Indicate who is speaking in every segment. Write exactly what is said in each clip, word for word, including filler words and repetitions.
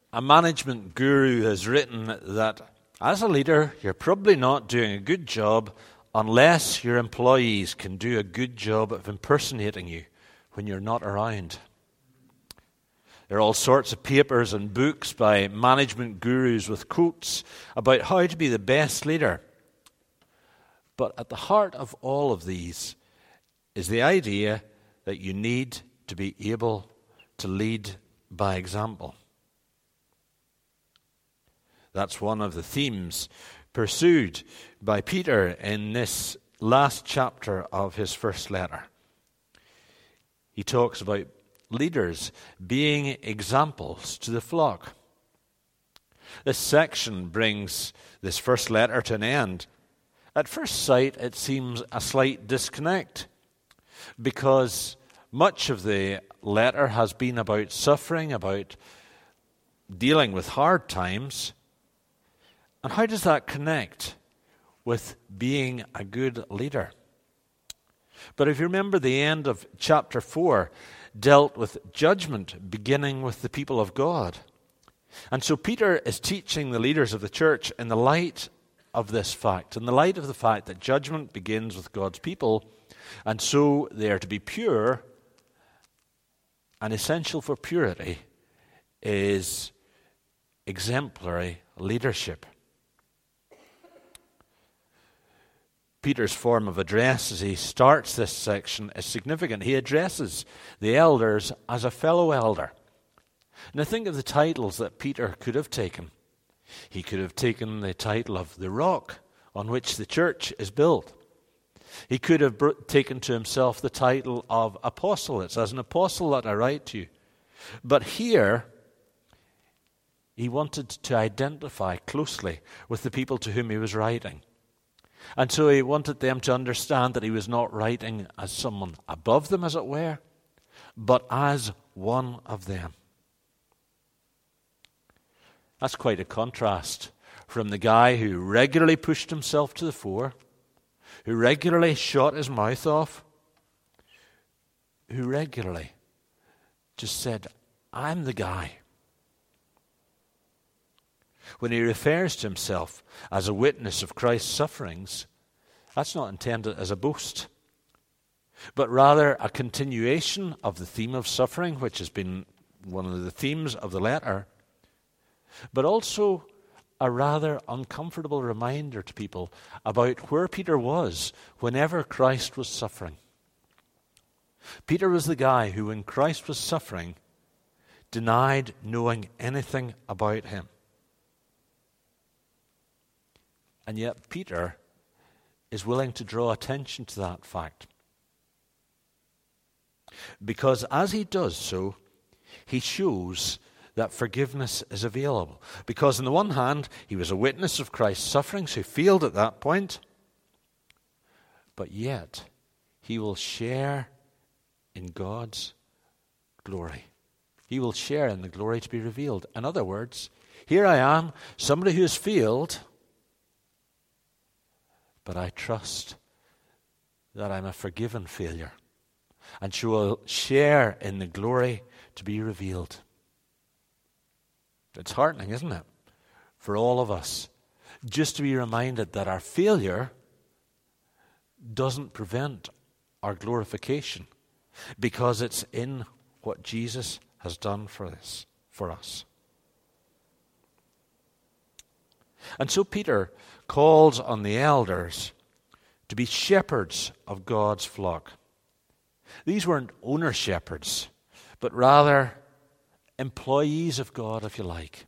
Speaker 1: A management guru has written that as a leader, you're probably not doing a good job unless your employees can do a good job of impersonating you when you're not around. There are all sorts of papers and books by management gurus with quotes about how to be the best leader. But at the heart of all of these is the idea that you need to be able to lead by example. That's one of the themes pursued by Peter in this last chapter of his first letter. He talks about leaders being examples to the flock. This section brings this first letter to an end. At first sight, it seems a slight disconnect, because much of the letter has been about suffering, about dealing with hard times. And how does that connect with being a good leader? But if you remember, the end of chapter four dealt with judgment beginning with the people of God. And so Peter is teaching the leaders of the church in the light of this fact, in the light of the fact that judgment begins with God's people, and so they are to be pure, and essential for purity is exemplary leadership. Peter's form of address as he starts this section is significant. He addresses the elders as a fellow elder. Now think of the titles that Peter could have taken. He could have taken the title of the rock on which the church is built. He could have br- taken to himself the title of apostle. It's as an apostle that I write to you. But here, he wanted to identify closely with the people to whom he was writing. And so he wanted them to understand that he was not writing as someone above them, as it were, but as one of them. That's quite a contrast from the guy who regularly pushed himself to the fore, who regularly shot his mouth off, who regularly just said, I'm the guy. When he refers to himself as a witness of Christ's sufferings, that's not intended as a boast, but rather a continuation of the theme of suffering, which has been one of the themes of the letter, but also a rather uncomfortable reminder to people about where Peter was whenever Christ was suffering. Peter was the guy who, when Christ was suffering, denied knowing anything about him. And yet Peter is willing to draw attention to that fact. Because as he does so, he shows that forgiveness is available. Because on the one hand, he was a witness of Christ's sufferings who failed at that point, but yet he will share in God's glory. He will share in the glory to be revealed. In other words, here I am, somebody who has failed, but I trust that I'm a forgiven failure, and she will share in the glory to be revealed. It's heartening, isn't it, for all of us, just to be reminded that our failure doesn't prevent our glorification, because it's in what Jesus has done for this, for us. And so Peter calls on the elders to be shepherds of God's flock. These weren't owner shepherds, but rather employees of God, if you like.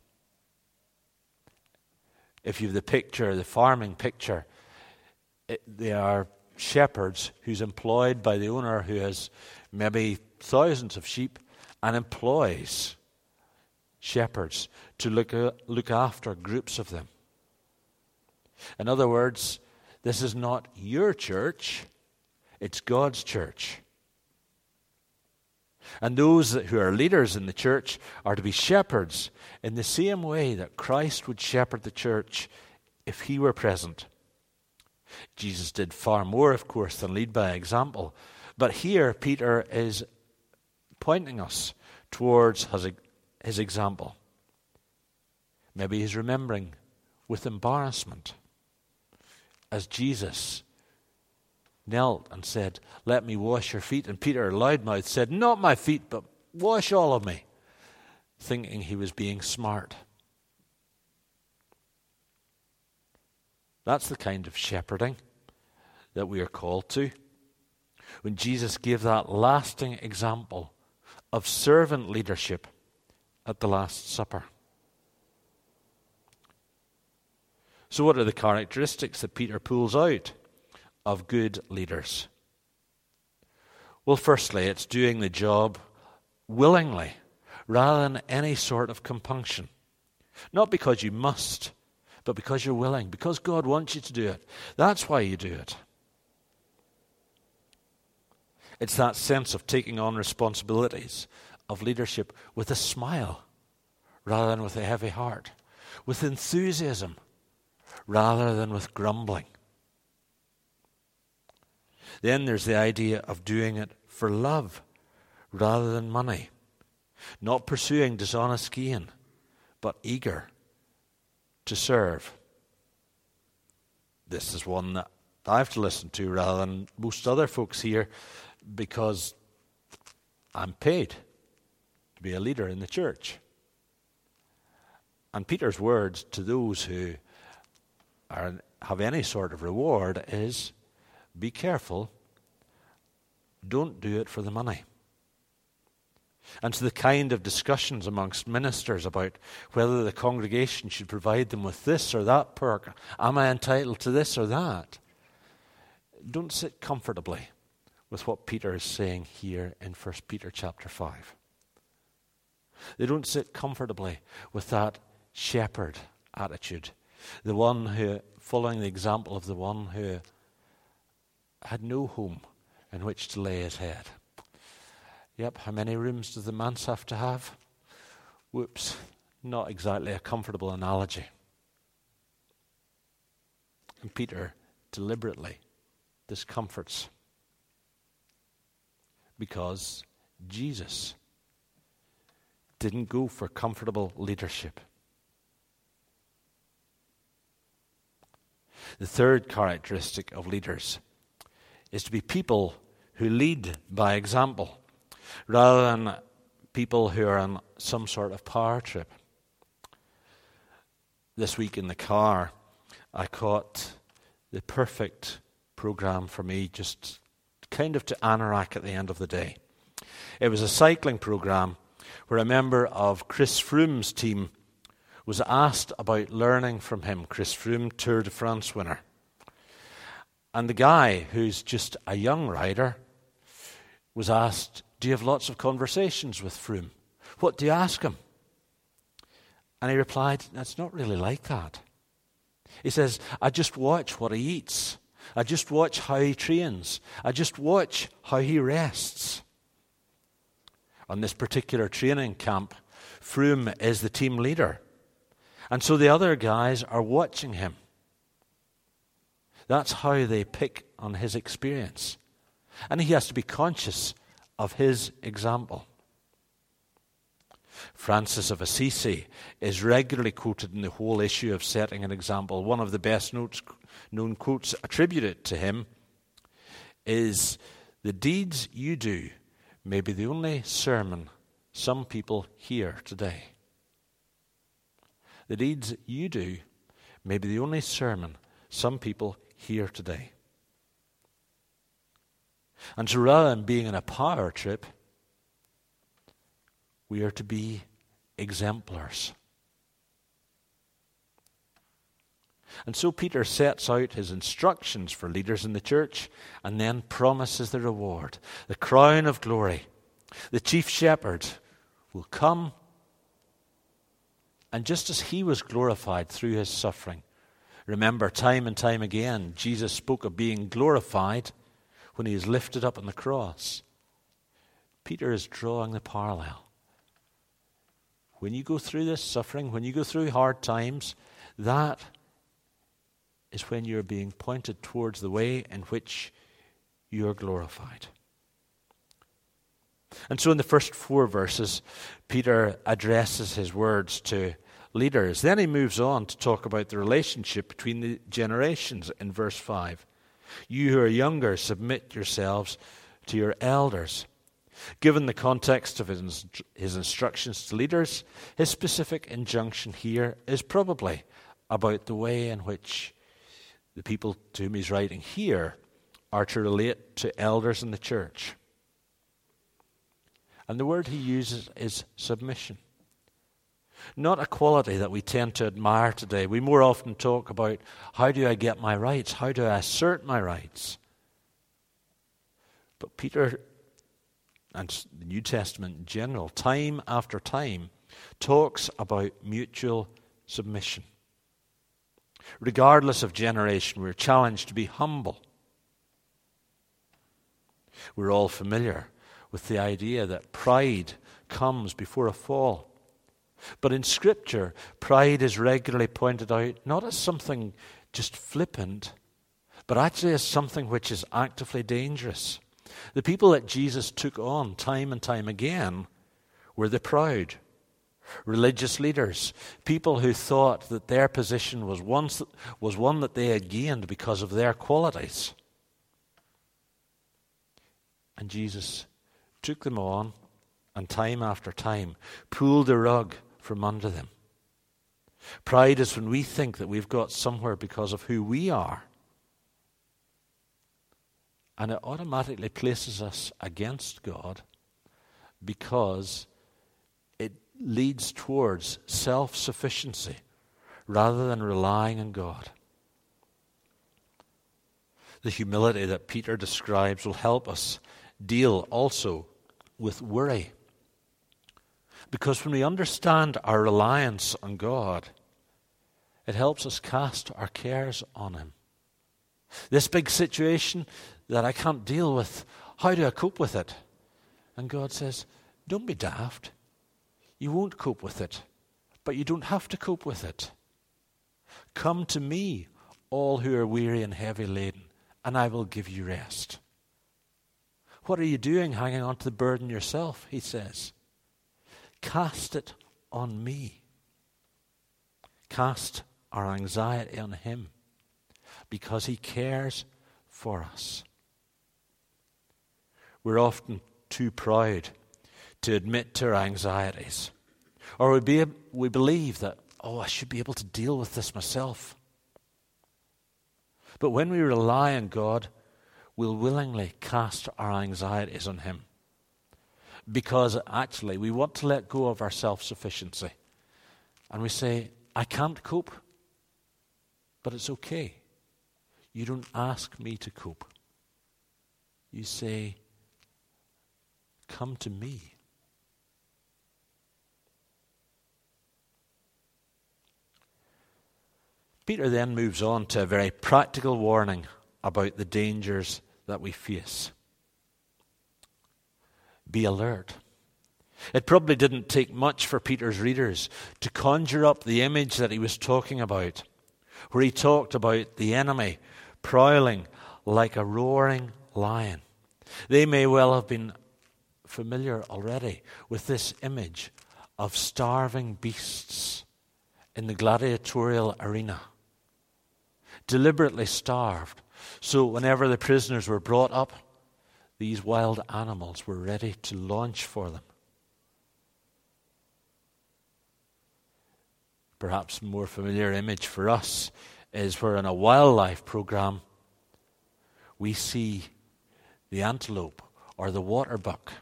Speaker 1: If you have the picture, the farming picture, it, they are shepherds who's employed by the owner who has maybe thousands of sheep and employs shepherds to look, uh, look after groups of them. In other words, this is not your church, it's God's church. And those who are leaders in the church are to be shepherds in the same way that Christ would shepherd the church if he were present. Jesus did far more, of course, than lead by example. But here, Peter is pointing us towards his, his example. Maybe he's remembering with embarrassment as Jesus knelt and said, "Let me wash your feet." And Peter, loudmouth, said, "Not my feet, but wash all of me," thinking he was being smart. That's the kind of shepherding that we are called to. When Jesus gave that lasting example of servant leadership at the Last Supper. So what are the characteristics that Peter pulls out of good leaders? Well, firstly, it's doing the job willingly rather than any sort of compunction. Not because you must, but because you're willing, because God wants you to do it. That's why you do it. It's that sense of taking on responsibilities of leadership with a smile rather than with a heavy heart, with enthusiasm rather than with grumbling. Then there's the idea of doing it for love rather than money, not pursuing dishonest gain, but eager to serve. This is one that I have to listen to rather than most other folks here, because I'm paid to be a leader in the church. And Peter's words to those who are, have any sort of reward is, be careful, don't do it for the money. And to the kind of discussions amongst ministers about whether the congregation should provide them with this or that perk, am I entitled to this or that? Don't sit comfortably with what Peter is saying here in First Peter chapter five. They don't sit comfortably with that shepherd attitude, the one who, following the example of the one who had no home in which to lay his head. Yep, how many rooms does the manse have to have? Whoops, not exactly a comfortable analogy. And Peter deliberately discomforts because Jesus didn't go for comfortable leadership. The third characteristic of leaders is to be people who lead by example, rather than people who are on some sort of power trip. This week in the car, I caught the perfect program for me, just kind of to anorak at the end of the day. It was a cycling program where a member of Chris Froome's team was asked about learning from him. Chris Froome, Tour de France winner. And the guy, who's just a young rider, was asked, do you have lots of conversations with Froome? What do you ask him? And he replied, it's not really like that. He says, I just watch what he eats. I just watch how he trains. I just watch how he rests. On this particular training camp, Froome is the team leader. And so the other guys are watching him. That's how they pick on his experience. And he has to be conscious of his example. Francis of Assisi is regularly quoted in the whole issue of setting an example. One of the best notes, known quotes attributed to him is, the deeds you do may be the only sermon some people hear today. The deeds you do may be the only sermon some people hear today. And so rather than being in a power trip, we are to be exemplars. And so Peter sets out his instructions for leaders in the church and then promises the reward, the crown of glory. The chief shepherd will come, and just as he was glorified through his suffering, remember, time and time again, Jesus spoke of being glorified when he is lifted up on the cross. Peter is drawing the parallel. When you go through this suffering, when you go through hard times, that is when you're being pointed towards the way in which you are glorified. And so in the first four verses, Peter addresses his words to leaders. Then he moves on to talk about the relationship between the generations in verse five. You who are younger, submit yourselves to your elders. Given the context of his, his instructions to leaders, his specific injunction here is probably about the way in which the people to whom he's writing here are to relate to elders in the church. And the word he uses is submission. Not a quality that we tend to admire today. We more often talk about, how do I get my rights? How do I assert my rights? But Peter and the New Testament in general, time after time, talks about mutual submission. Regardless of generation, we're challenged to be humble. We're all familiar with the idea that pride comes before a fall. But in Scripture, pride is regularly pointed out not as something just flippant, but actually as something which is actively dangerous. The people that Jesus took on time and time again were the proud, religious leaders, people who thought that their position was one, was one that they had gained because of their qualities. And Jesus took them on and time after time pulled the rug from under them. Pride is when we think that we've got somewhere because of who we are. And it automatically places us against God because it leads towards self-sufficiency rather than relying on God. The humility that Peter describes will help us deal also with worry. Because when we understand our reliance on God, it helps us cast our cares on Him. This big situation that I can't deal with, how do I cope with it? And God says, don't be daft. You won't cope with it, but you don't have to cope with it. Come to me, all who are weary and heavy laden, and I will give you rest. What are you doing hanging on to the burden yourself? He says. Cast it on me. Cast our anxiety on Him because He cares for us. We're often too proud to admit to our anxieties. Or we, be, we believe that, oh, I should be able to deal with this myself. But when we rely on God, we'll willingly cast our anxieties on Him. Because actually we want to let go of our self-sufficiency. And we say, I can't cope, but it's okay. You don't ask me to cope. You say, come to me. Peter then moves on to a very practical warning about the dangers that we face. Be alert. It probably didn't take much for Peter's readers to conjure up the image that he was talking about, where he talked about the enemy prowling like a roaring lion. They may well have been familiar already with this image of starving beasts in the gladiatorial arena, deliberately starved. So whenever the prisoners were brought up, these wild animals were ready to launch for them. Perhaps a more familiar image for us is where in a wildlife program we see the antelope or the water buck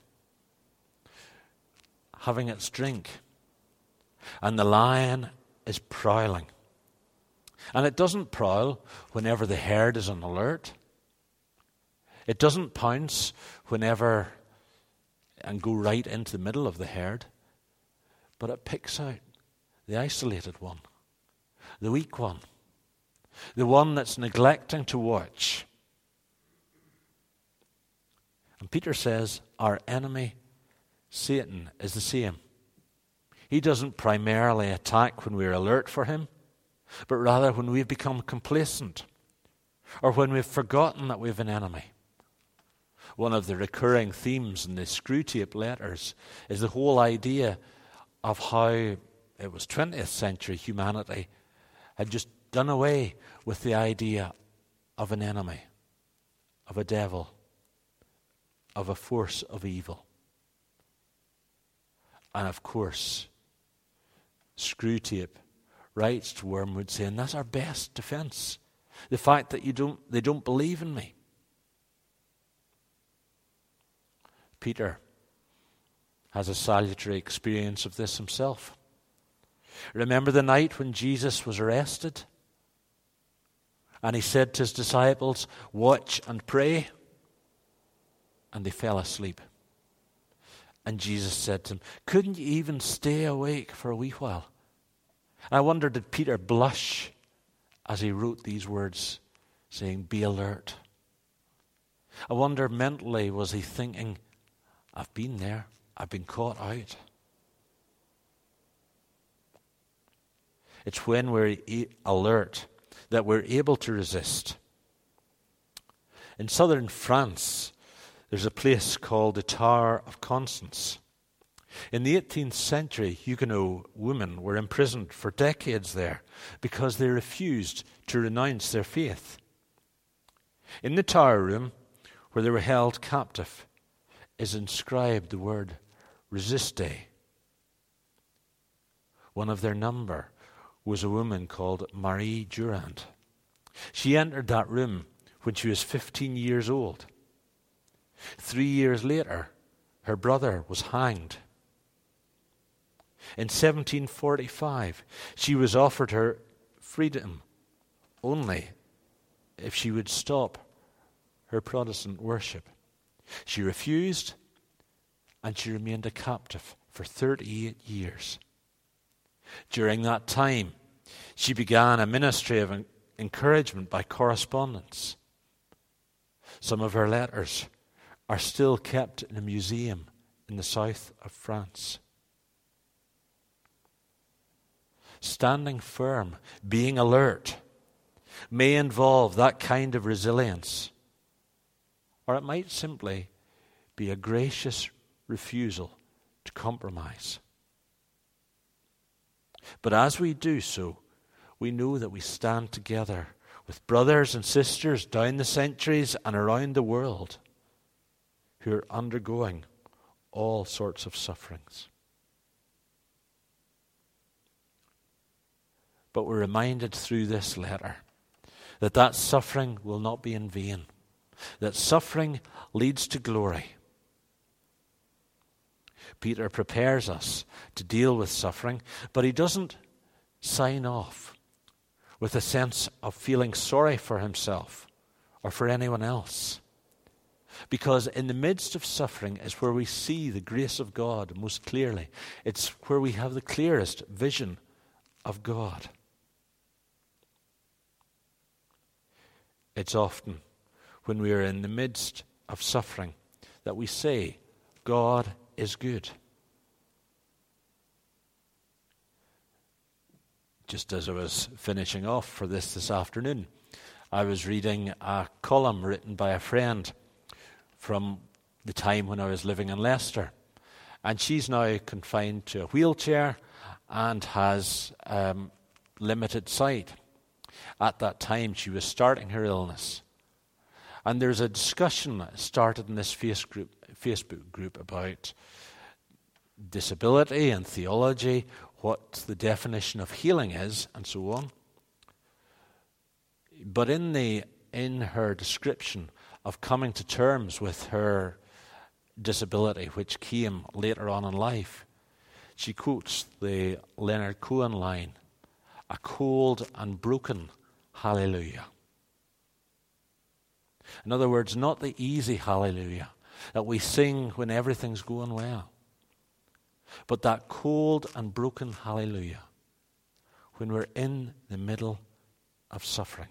Speaker 1: having its drink, and the lion is prowling. And it doesn't prowl whenever the herd is on alert. It doesn't pounce whenever and go right into the middle of the herd, but it picks out the isolated one, the weak one, the one that's neglecting to watch. And Peter says our enemy, Satan, is the same. He doesn't primarily attack when we're alert for him, but rather when we've become complacent or when we've forgotten that we've an enemy. One of the recurring themes in the Screwtape letters is the whole idea of how it was twentieth century humanity, had just done away with the idea of an enemy, of a devil, of a force of evil. And of course, Screwtape writes to Wormwood saying, that's our best defense. The fact that you don't, they don't believe in me. Peter has a salutary experience of this himself. Remember the night when Jesus was arrested? And he said to his disciples, watch and pray. And they fell asleep. And Jesus said to them, couldn't you even stay awake for a wee while? And I wonder, did Peter blush as he wrote these words, saying, be alert? I wonder mentally, was he thinking, I've been there, I've been caught out. It's when we're alert that we're able to resist. In southern France, there's a place called the Tower of Constance. In the eighteenth century, Huguenot women were imprisoned for decades there because they refused to renounce their faith. In the tower room, where they were held captive, is inscribed the word resiste. One of their number was a woman called Marie Durand. She entered that room when she was fifteen years old. Three years later, her brother was hanged. In seventeen forty-five, she was offered her freedom only if she would stop her Protestant worship. She refused, and she remained a captive for thirty-eight years. During that time, she began a ministry of encouragement by correspondence. Some of her letters are still kept in a museum in the south of France. Standing firm, being alert, may involve that kind of resilience, or it might simply be a gracious refusal to compromise. But as we do so, we know that we stand together with brothers and sisters down the centuries and around the world who are undergoing all sorts of sufferings. But we're reminded through this letter that that suffering will not be in vain, that suffering leads to glory. Peter prepares us to deal with suffering, but he doesn't sign off with a sense of feeling sorry for himself or for anyone else. Because in the midst of suffering is where we see the grace of God most clearly. It's where we have the clearest vision of God. It's often when we are in the midst of suffering that we say, God is good. Just as I was finishing off for this this afternoon, I was reading a column written by a friend from the time when I was living in Leicester. And she's now confined to a wheelchair and has um, limited sight. At that time, she was starting her illness. And there's a discussion started in this face group, Facebook group about disability and theology, what the definition of healing is, and so on. But in the in her description of coming to terms with her disability, which came later on in life, she quotes the Leonard Cohen line, "A cold and broken hallelujah." In other words, not the easy hallelujah that we sing when everything's going well, but that cold and broken hallelujah when we're in the middle of suffering.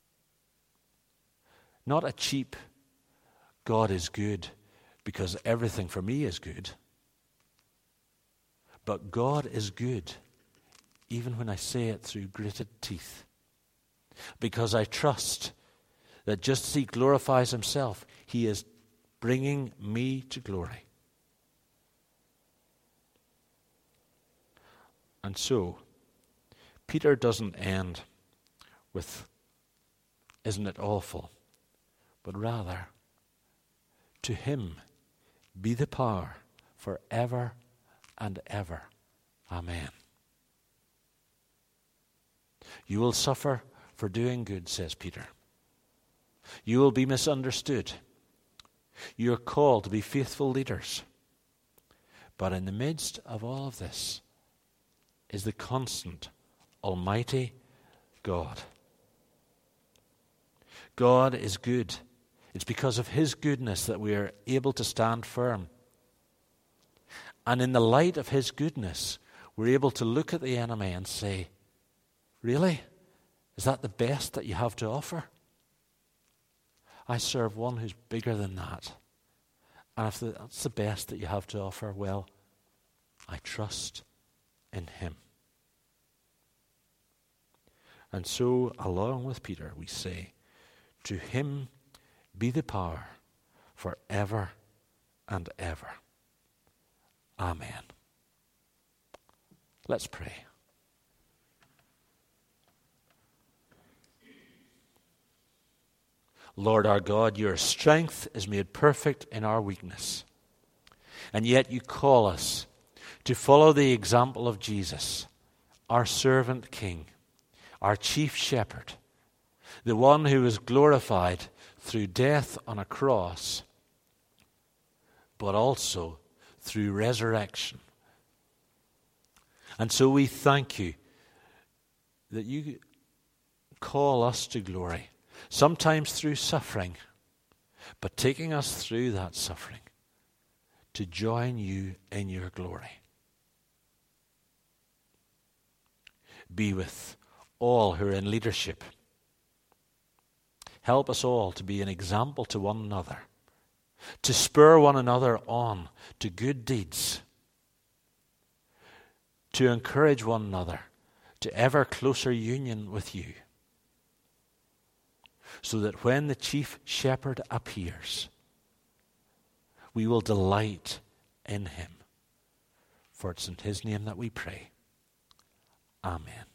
Speaker 1: Not a cheap, God is good because everything for me is good, but God is good even when I say it through gritted teeth, because I trust that just as He glorifies Himself, He is bringing me to glory. And so, Peter doesn't end with, isn't it awful? But rather, to him be the power forever and ever. Amen. You will suffer for doing good, says Peter. You will be misunderstood. You are called to be faithful leaders. But in the midst of all of this is the constant, almighty God. God is good. It's because of his goodness that we are able to stand firm. And in the light of his goodness, we're able to look at the enemy and say, really? Is that the best that you have to offer? I serve one who's bigger than that. And if that's the best that you have to offer, well, I trust in him. And so, along with Peter, we say, to him be the power forever and ever. Amen. Let's pray. Lord our God, your strength is made perfect in our weakness. And yet you call us to follow the example of Jesus, our servant king, our chief shepherd, the one who was glorified through death on a cross, but also through resurrection. And so we thank you that you call us to glory, sometimes through suffering, but taking us through that suffering to join you in your glory. Be with all who are in leadership. Help us all to be an example to one another, to spur one another on to good deeds, to encourage one another to ever closer union with you, so that when the chief shepherd appears, we will delight in him. For it's in his name that we pray. Amen.